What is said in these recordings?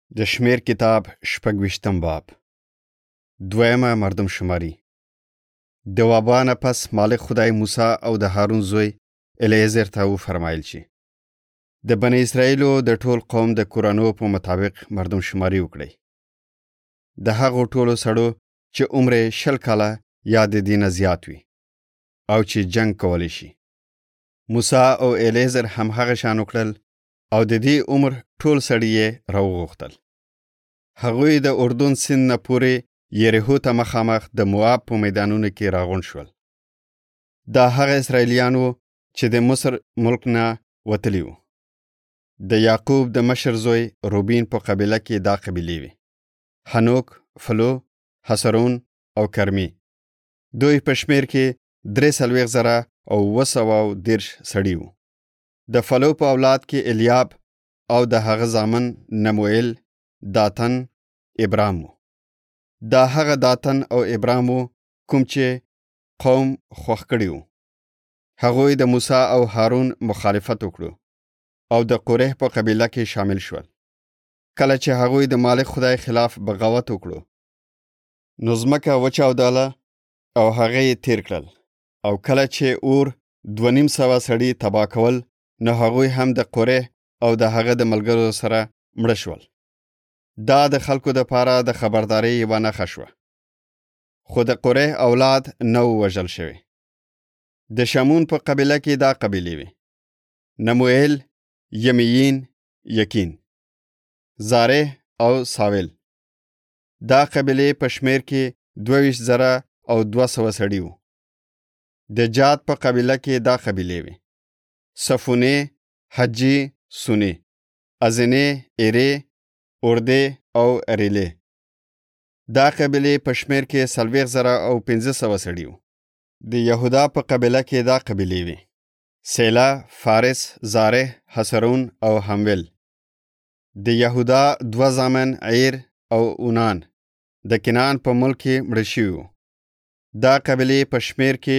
د شمیر کتاب شپږ-ویشتم باب. دویمه مردم شماری. د وبا نه پس مالک خدای موسی او د هارون زوی الیعزر ته وفرمایل چې د بنی اسرائیلو د ټول قوم د کورنو په مطابق مردم شماری وکړي، د هغو ټولو سړو چې عمر 60 کاله یا د دې نه زیات وي او چې جنگ کولی شي. موسی او الیعزر هم هغه شان وکړل او د دې عمر ټول سړي یې راوغوښتل. هغوی د اردن سیند نه پورې یریحو ته مخامخ د مواب په میدانونو کې راغونډ شول. دا هغه اسرائیلیان وو چې د مصر ملک نه وتلي وو. د یعقوب د مشر زوی روبین په قبیله کې دا قبیلې وې: حنوک، فلو، حسرون او کرمی. دوی په شمیر کې 340,210 سړي وو. د فلو په اولاد کې الیاب او د هغه زامن نموئیل، داتن، ابرام وو. دا هغه داتن او ابرام وو کوم چې قوم خوښ کړي وو. هغوی د موسی او هارون مخالفت وکړو او د قریح په قبیله کې شامل شول. کله چې هغوی د مالک خدای خلاف بغاوت وکړو، نو ځمکه وچاودله او هغه یې تیر کړل، او کله چې اور 2,500 سړي تباه کول، نو هغوی هم د قریح او د هغه د ملګرو سره مړه شول. دا د خلکو د پاره د خبرداري یوه نښه شوه. خو د قریح اولاد نه وژل شوي. د شمون په قبیله کې دا قبیلې وې: نموئیل، یمیین، یکین، زاره او ساویل. دا قبیلې په شمیر کې 22,200 سړي وو. د جاد په قبیله کې دا قبیلې وې: صفونې، حجی، سونې، ازنې، ایرې، اردې او اریلې. دا قبیلې په شمیر کې 40,500 سړي وو. د یهودا په قبیله کې دا قبیلې وې: سیلا، فارس، زاره، حسرون او حمویل. د یهودا 2 زامن عیر او اونان د کنعان په ملک کې مړه شوي وو. دا قبیلې په شمیر کې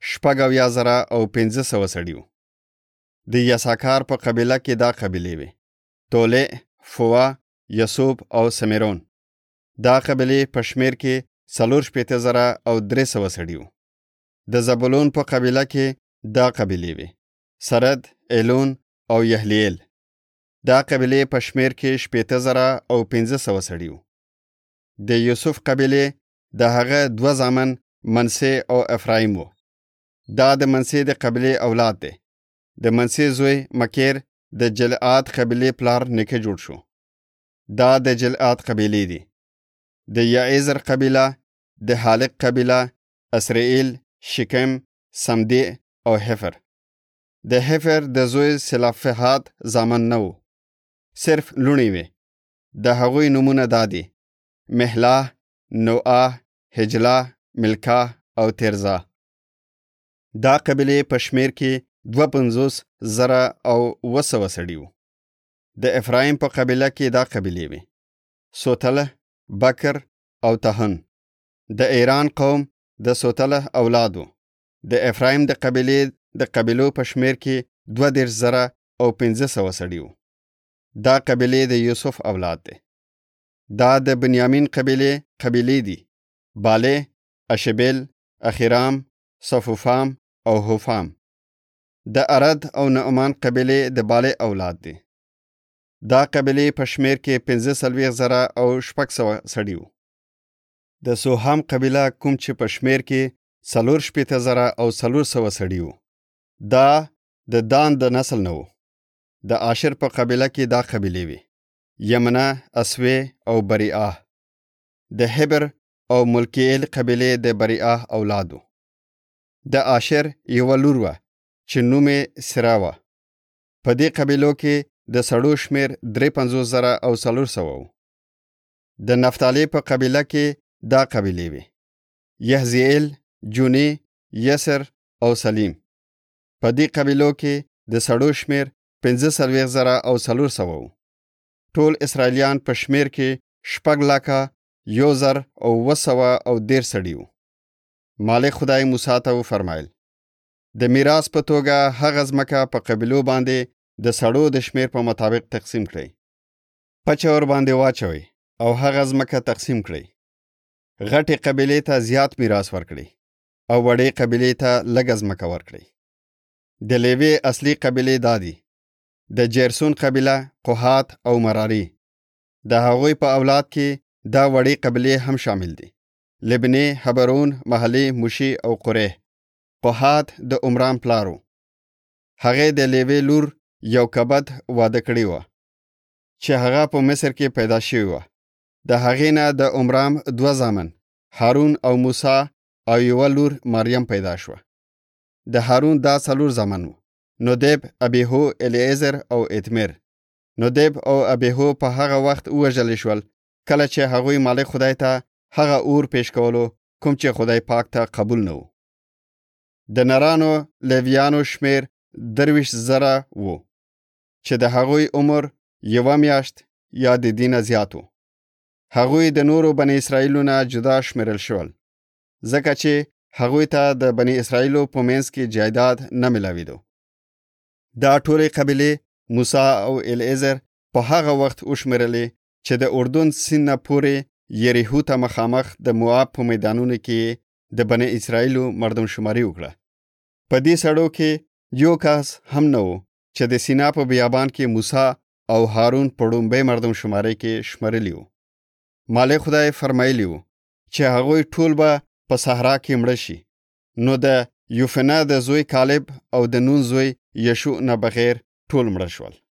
70,500 سړي وو. د یساکار په قبیله کې دا قبیلې وې: تولیع، فوا، یسوب او سمیرون. دا قبیلې په شمیر کې 64,300 سړي وو. د زبولون په قبیله کې دا قبیلې وې: سرد، ایلون او یحلیل. دا قبیلې په شمیر کې 80,500 سړي وو. د یوسف قبیلې د هغه 2 زامن منسی او افرایم وو. دا د منسی د قبیلې اولاد دی. د منسی زوی مکیر د جلعاد قبیلې پلار نیکه جوړ شو. دا د جلعاد قبیلې دي. د یعیزر قبیله، د حالق قبیله، اسرائیل، شکم، سمدی او حفر. د حفر د زوی سلافحاد زامن نه وو، صرف لونی وی. د هغوی نمونه دادي: محلا، نوآ، حجلا، ملکا او ترزا. دا قبیلې په شمیر کې 52,200 سړي وو. د افرایم په قبیله کې دا قبیلې وې: سوتله، بکر او تهن. د ایران قوم د سوتله اولادو. د افرایم د قبیلې د قبیلو په شمیر کې 22,500 سړي وو. دا قبیلې د یوسف اولاد دی. دا د بنیامین قبیلې دي: باله، اشبیل، اخیرام، صفوفام او حفام. د ارد او نعمان قبیلې د باله اولاد دي. دا قبیلې په شمیر کې 45,600 سړي وو. د سوهام قبیله کوم چې په شمیر کې 48,400 سړي وو. دا د دان د نسل نه وو. د عاشر په قبیله کې دا قبیلې وې: یمنه، اسوی او بریعه. د حبر او ملکیل قبیلې د بریعه اولادو. د عاشر یو لور وه چې نوم یې سرا وه. په دې قبیلو کې د سړو شمیر 53,400 وو. د نفتالی په قبیله کې دا قبیلې وې: یحزیل، جونی، یسر او سلیم. په دې قبیلو کې د سړو شمیر 45,400 وو. ټول اسرائیلیان په شمیر کې 6,01,210 سړي وو. مالک خدای موسی ته وفرمایل: د میراث په توګه هغه ځمکه په قبیلو باندې د سړو د شمیر په مطابق تقسیم کړئ. پچه ور باندې واچوئ او هغه ځمکه تقسیم کړئ. غټې قبیلې ته زیات میراث ورکړئ او وړې قبیلې ته لږه ځمکه ورکړئ. د لیوي اصلي قبیلې دا دي: د جرسون قبیله، قحات او مراری. د هغوی په اولاد کې دا وړې قبیلې هم شامل دي: لبنی، حبرون، محلی، موشی او قریح. قحات د عمران پلارو. هغه د لیوي لور یوکبد واده کړی و چې هغه په مصر کې پیدا شوی و. د هغې نه د عمرام 2 زامن، هارون او موسی، او یوه لور مریم پیدا شوه. د هارون دا 4 زامن وو: ندب، ابیهو، الیعزر او اتمر. ندب او ابیهو په هغه وخت وژل شول کله چې هغوی مالک خدای ته هغه اور پیش کولو کوم چې خدای پاک ته قبول نه وو. د نرانو لیویانو شمیر 23,000 وو چې د هغوی عمر 1 میاشت یا د دینه زیات وو. هغوی د نورو بنی اسرائیلو نه جدا شمیرل شول ځکه چې هغوی ته د بنی اسرائیلو په منځ کې جایداد نه ملاویدو. دا ټولې قبیلې موسی او الیعزر په هغه وخت وشمیرلې چې د اردن سیند نه پورې یریحو ته مخامخ د مواب په میدانونو کې د بنی اسرائیلو مردم شماري وکړه. په دې سړو کې یو کس هم نه و چې د سینا په بیابان کې موسی او هارون په ډومبۍ مردم شماري کې شمرلی وو. مالک خدای فرمایلی وو چې هغوی ټول به په صحرا کې مړه شي. نو د یوفنا د زوی کالب او د نون زوی یشوع نه بغیر ټول مړه شول.